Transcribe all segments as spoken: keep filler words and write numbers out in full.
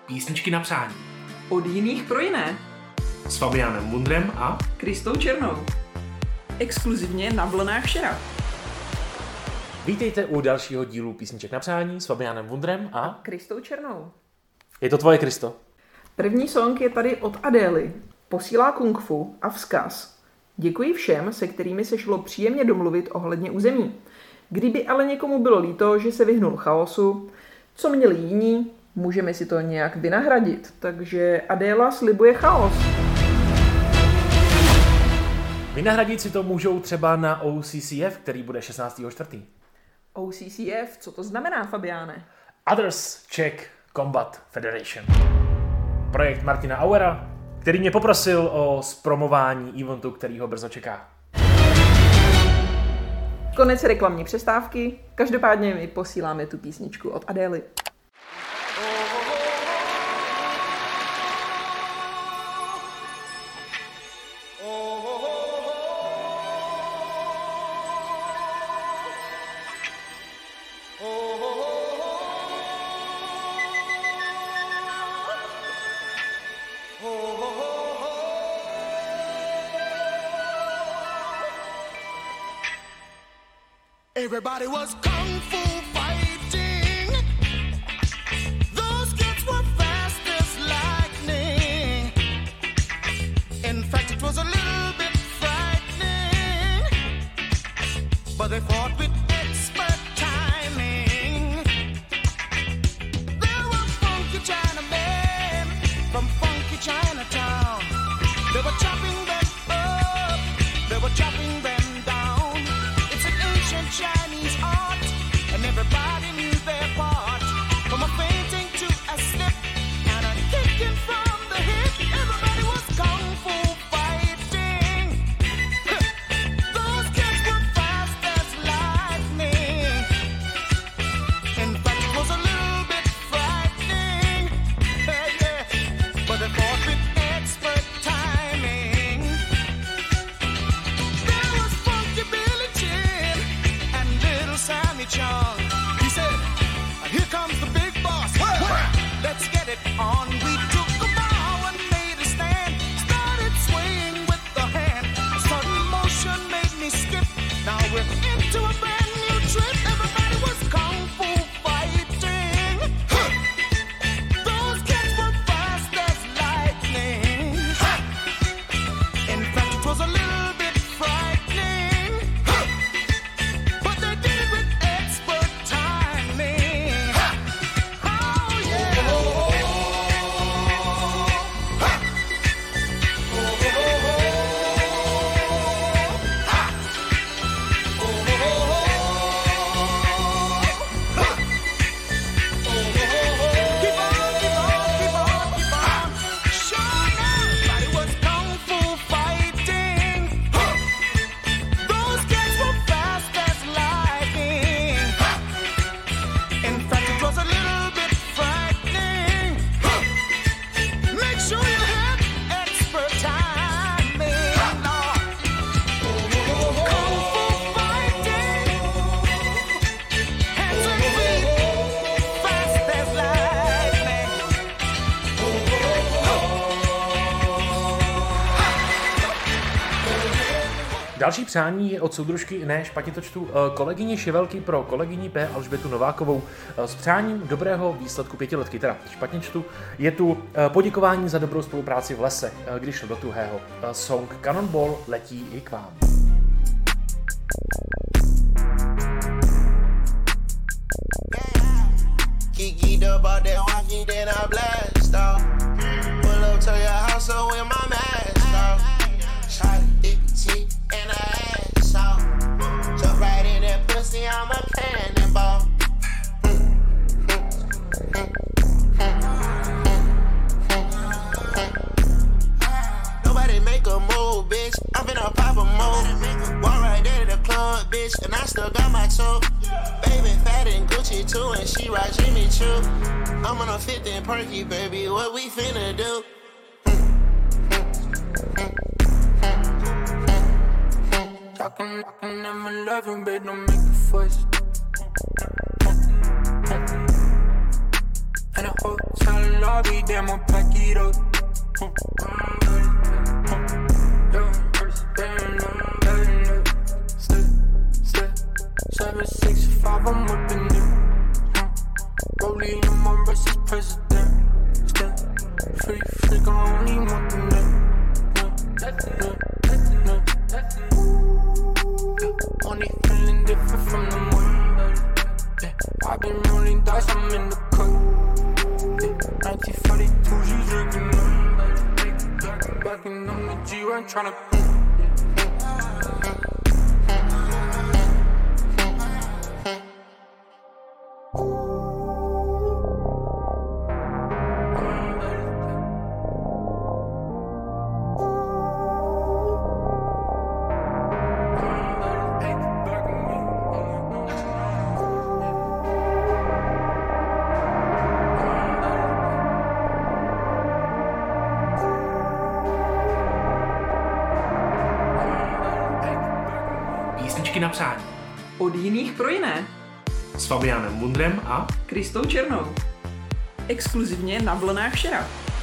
Písničky na přání. Od jiných pro jiné. S Fabiánem Wundrem a Kristou Černou. Exkluzivně na vlnách Šera. Vítejte u dalšího dílu Písniček na přání s Fabiánem Wundrem a, a Kristou Černou. Je to tvoje, Kristo? První song je tady od Adély. Posílá kung fu a vzkaz. Děkuji všem, se kterými se šlo příjemně domluvit ohledně území. Kdyby ale někomu bylo líto, že se vyhnul chaosu, co měli jiní, můžeme si to nějak vynahradit. Takže Adéla slibuje chaos. Vynahradit si to můžou třeba na O C C F, který bude šestnáctého čtvrtého O C C F, co to znamená, Fabiáne? Others Czech Combat Federation. Projekt Martina Auera, který mě poprosil o zpromování eventu, který ho brzo čeká. Konec reklamní přestávky, každopádně my posíláme tu písničku od Adély. Everybody was kung fu fighting. Those kids were fast as lightning. In fact, it was a little bit frightening, but they fought with expert timing. There were funky Chinamen from funky Chinatown. They were chopping them up, they were chopping them down. It's an ancient Chinese art, and everybody knew their part. From a fainting to a slip, and a kicking from the hip, everybody was kung fu fighting. Those kids were fast as lightning. In fact, it was a little bit frightening, yeah, yeah. But they fought with expert timing. There was funky Billy Chin and little Sammy Chung. He said, "Here comes the big boss. Let's get it on." We took a bow and made a stand. Started swaying with the hand. A sudden motion made me skip. Now we're into a brand new trip. Everybody was kung fu fighting. Those kids were fast as lightning. In fact, it was a little bit frightening, but they did it with expert timing. Oh yeah. Keep on, keep on, keep on, keep on. Sure, everybody was kung fu fighting. Those kids were fast as lightning. In fact, it was a little bit frightening. Make sure you had expert timing. Kung fu fighting. Hands and feet, fast as lightning. Další přání je od soudružky, ne, špatně to čtu, eh, kolegyni Šivelky pro kolegyni P. Alžbětu Novákovou eh, s přáním dobrého výsledku pětiletky. Teda špatně čtu, je tu eh, poděkování za dobrou spolupráci v lese, eh, když šlo do tuhého. Eh, Song Cannonball letí i k vám. Kiki the about that hockey, then I blast off. Pull up to your house, so with my mask off. Shot it, T, and I ass off. Jump right in that pussy, I'm a cannonball. Nobody make a move, bitch. I'm finna pop a move. Walk right there to the club, bitch, and I still got my toe. Baby fat and Gucci too, and she ride Jimmy Choo. I'm on a fifth and perky, baby. What we finna do? Talking, talking, never loving, babe, don't make a fuss. And a hotel I'll be damn, I'll pack it up. seven six five, I'm whipping it. Rolling in my wrist is president. Still free, free, gon' only want the net. Only feeling different from the morning. Yeah, I've been rolling dice, I'm in the cut. Yeah, nineteen forty-two, she's drinking up. Backing on the G-Run, tryna. Písničky na přání. Od jiných pro jiné. S Fabianem Wundrem a Kristou Černou. Exkluzivně na vlnách Šera.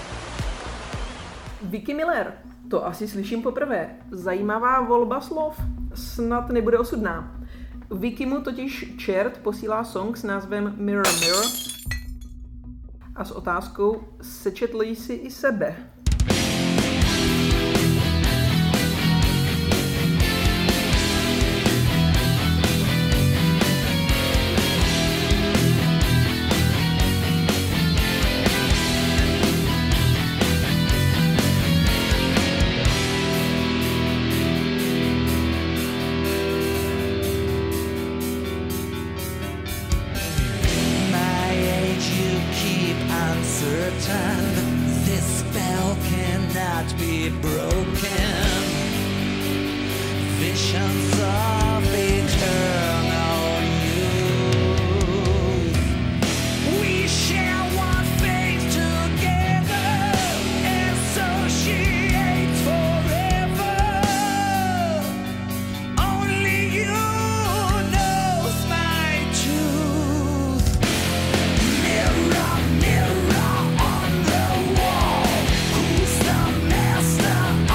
Vicky Miller. To asi slyším poprvé. Zajímavá volba slov. Snad nebude osudná. Vicky mu totiž čert posílá song s názvem Mirror Mirror a s otázkou sečetl jsi i sebe. This spell cannot be broken. Visions of eternal youth. We share one face together, associate forever. Only you knows my truth. Mirror, mirror on the wall, who's the master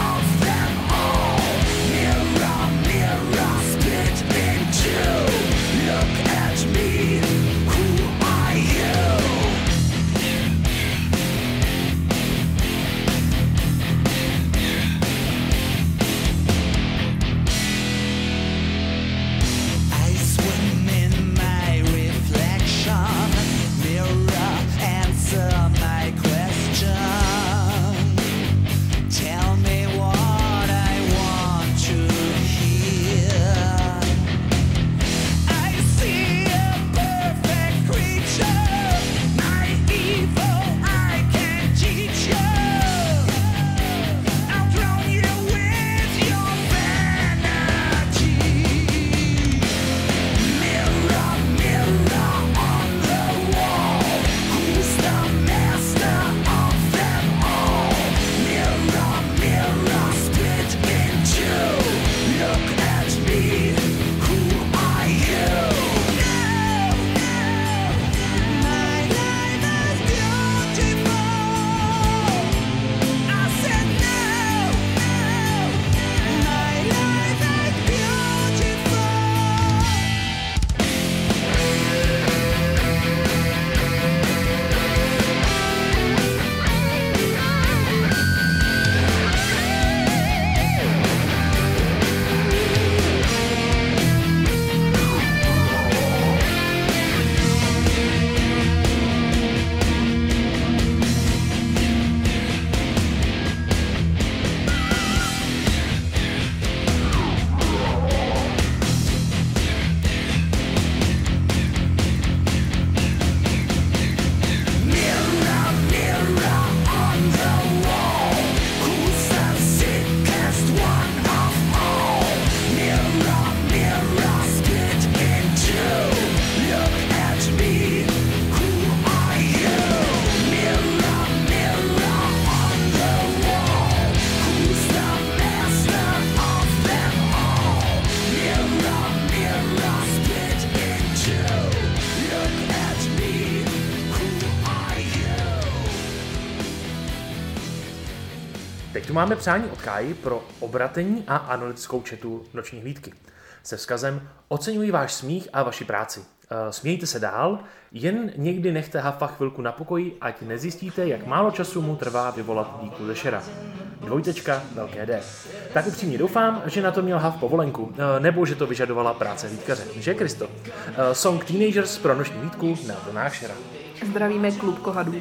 Teď tu máme přání od Káji pro obratení a analytickou chatu Noční hlídky. Se vzkazem oceňuji váš smích a vaši práci. Smějte se dál, jen někdy nechte Hafa chvilku na pokoji, ať nezjistíte, jak málo času mu trvá vyvolat díku ze šera. Dvojtečka, velké D. Tak upřímně doufám, že na to měl Haf povolenku, nebo že to vyžadovala práce hlídkaře. Že, Kristo? Song Teenagers pro Noční hlídku na vlnách šera. Zdravíme klub kohadů.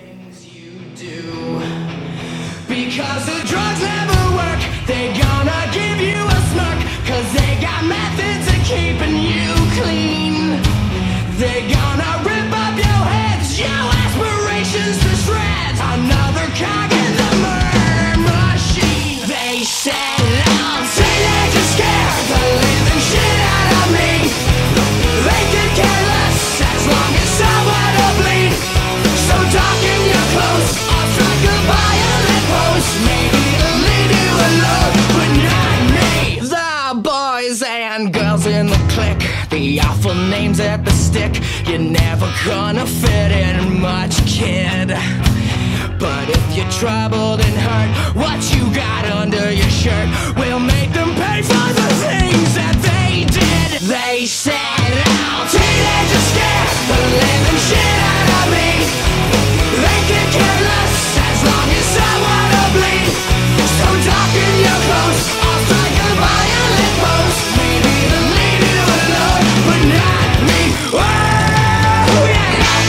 Because the drugs never work, they gonna give you a smirk. Cause they got methods of keeping you clean. They gonna rip up your heads, your aspirations to shreds. Another cog in the murder machine. They said I'm teenagers scared the living shit out of me. They could care less as long as someone will bleed. So darken your clothes, I'll strike a violent pose. Maybe it'll leave you alone, but not me. The boys and girls in the clique, the awful names at the stick. You're never gonna fit in much, kid. But if you're troubled and hurt, what you got under your shirt will make them pay for the things that they did. They said, oh, teenagers scared the living shit out of me. They can care less as long as someone will bleed. So darken your clothes, I'll strike a violent pose. Maybe it'll leave you alone, but not me. Oh, yeah.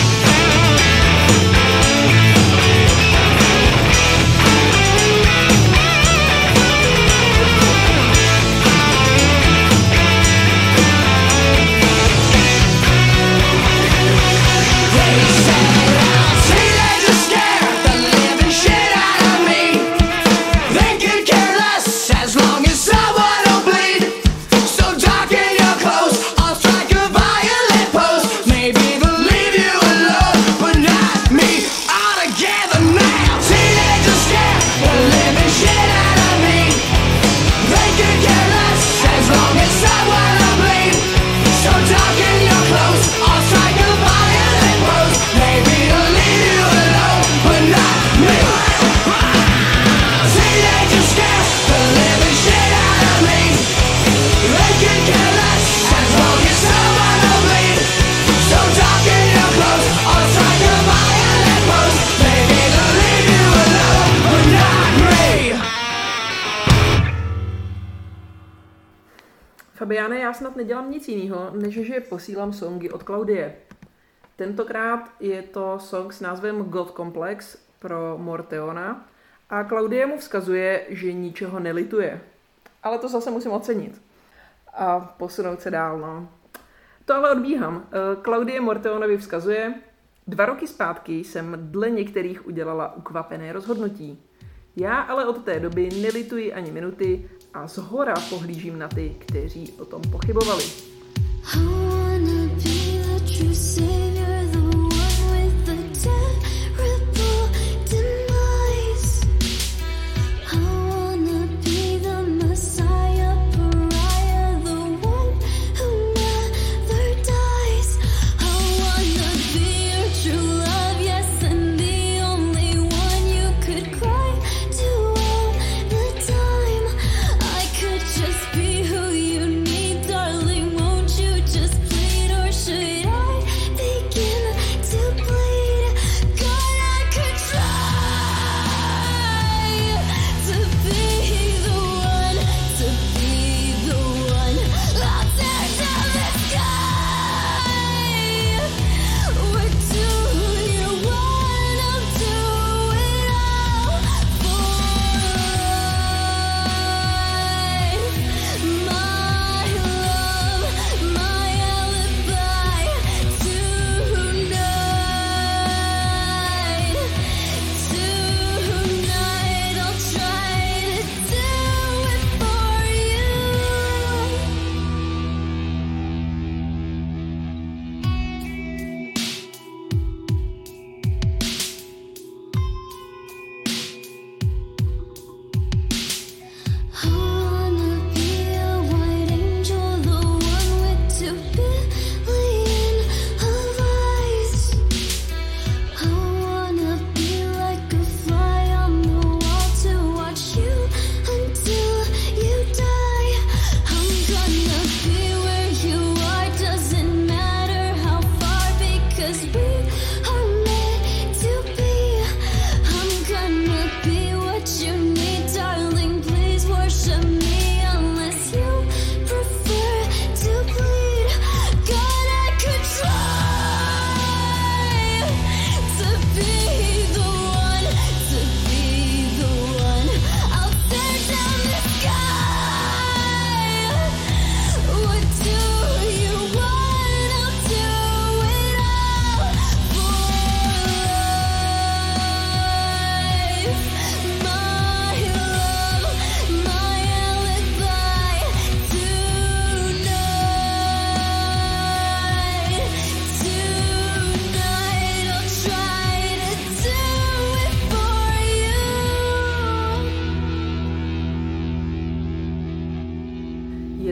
Fabiáne, já snad nedělám nic jiného, než že posílám songy od Klaudie. Tentokrát je to song s názvem God Complex pro Morteona a Klaudie mu vzkazuje, že ničeho nelituje. Ale to zase musím ocenit. A posunout se dál, no. To ale odbíhám. Klaudie Morteonovi vzkazuje, dva roky zpátky jsem dle některých udělala ukvapené rozhodnutí. Já ale od té doby nelituji ani minuty a zhora pohlížím na ty, kteří o tom pochybovali. Just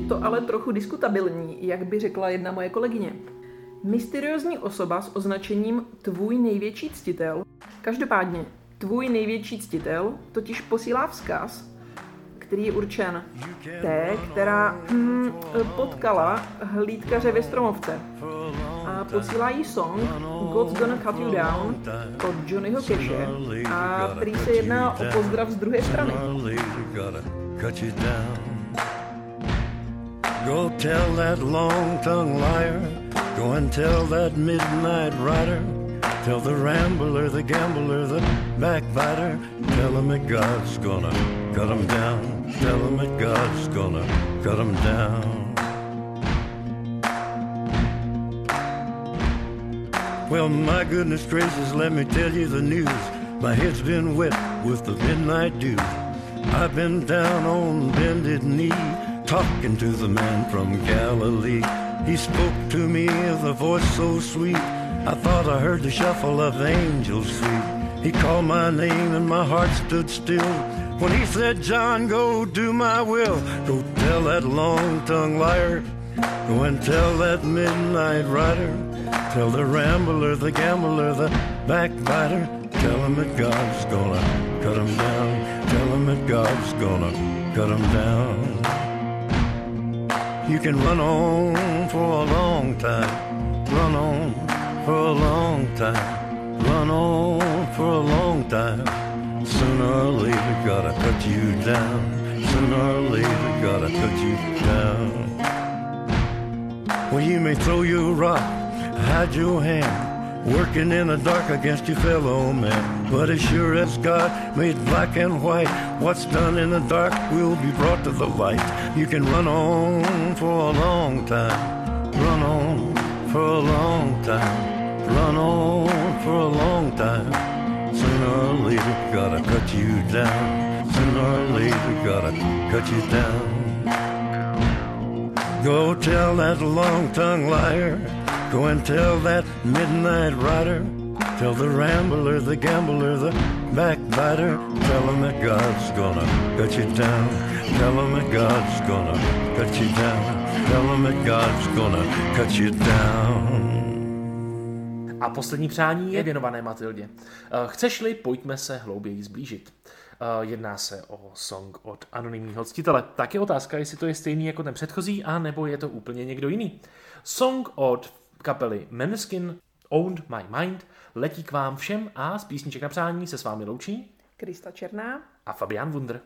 to ale trochu diskutabilní, jak by řekla jedna moje kolegyně. Mysteriózní osoba s označením tvůj největší ctitel. Každopádně, tvůj největší ctitel totiž posílá vzkaz, který je určen té, která hm, potkala hlídkaře ve stromovce. A posílá jí song God's Gonna Cut You Down od Johnnyho Cashe a prý se jedná o pozdrav z druhé strany. Go tell that long-tongued liar, go and tell that midnight rider, tell the rambler, the gambler, the backbiter, tell him that God's gonna cut him down, tell him that God's gonna cut him down. Well, my goodness gracious, let me tell you the news. My head's been wet with the midnight dew. I've been down on bended knee, talking to the man from Galilee. He spoke to me with a voice so sweet, I thought I heard the shuffle of angels' feet. He called my name and my heart stood still when he said, John, go do my will. Go tell that long-tongued liar, go and tell that midnight rider, tell the rambler, the gambler, the backbiter, tell him that God's gonna cut him down, tell him that God's gonna cut him down. You can run on for a long time, run on for a long time, run on for a long time. Sooner or later gotta cut you down, sooner or later gotta cut you down. Well, you may throw your rock, hide your hand, working in the dark against your fellow man, but as sure as God made black and white, what's done in the dark will be brought to the light. You can run on for a long time, run on for a long time, run on for a long time. Sooner or later gotta cut you down, sooner or later gotta cut you down. Go tell that long-tongued liar, go and tell that midnight rider, tell the rambler, the gambler, the backbiter, tell him that God's gonna cut you down, tell him that God's gonna cut you down, tell him that God's gonna cut you down. A poslední přání je věnované Matildě. Chceš-li, pojďme se hlouběji zblížit. Jedná se o song od anonymního ctitele. Tak je otázka, jestli to je stejný jako ten předchozí, a nebo je to úplně někdo jiný. Song od kapely Måneskin, Owned My Mind, letí k vám všem a z písniček na přání se s vámi loučí Krista Černá a Fabián Wunder.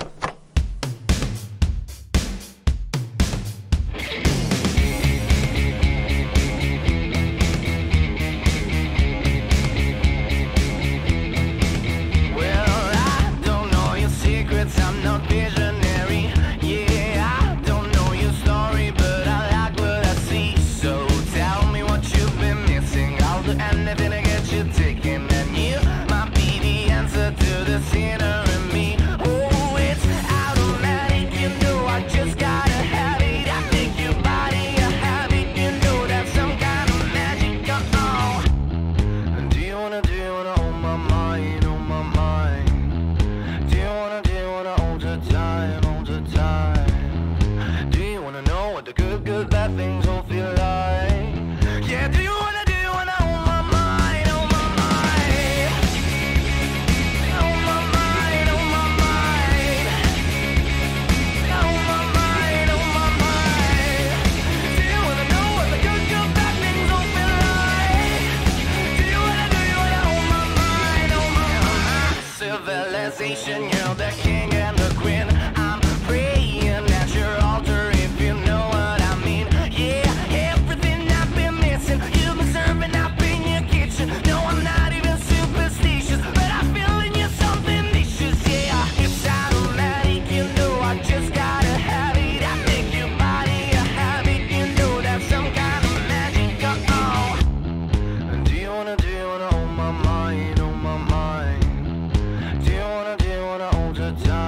You're the king and the queen. I'm praying at your altar, if you know what I mean. Yeah, everything I've been missing, you've been serving up in your kitchen. No, I'm not even superstitious, but I feel in you something vicious. Yeah, it's automatic, you know I just gotta have it. I think your body a habit, you know that's some kind of magic. Oh, do you wanna, do you wanna hold my mind, hold my mind? Do you wanna, do you wanna hold the time?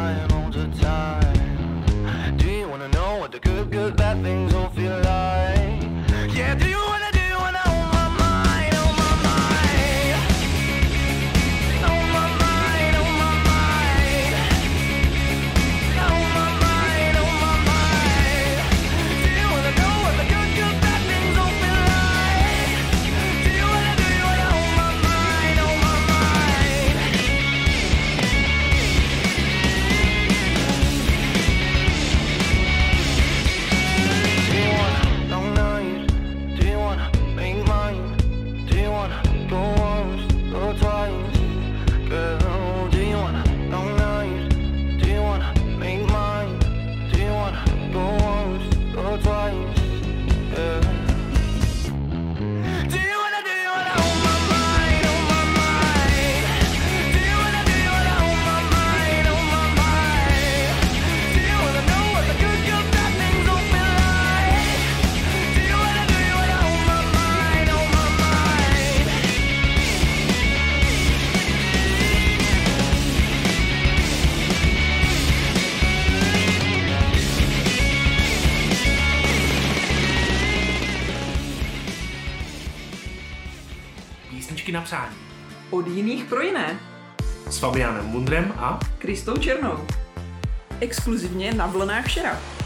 Písničky na přání. Od jiných pro jiné. S Fabianem Wundrem a Kristou Černou. Exkluzivně na vlnách Šera.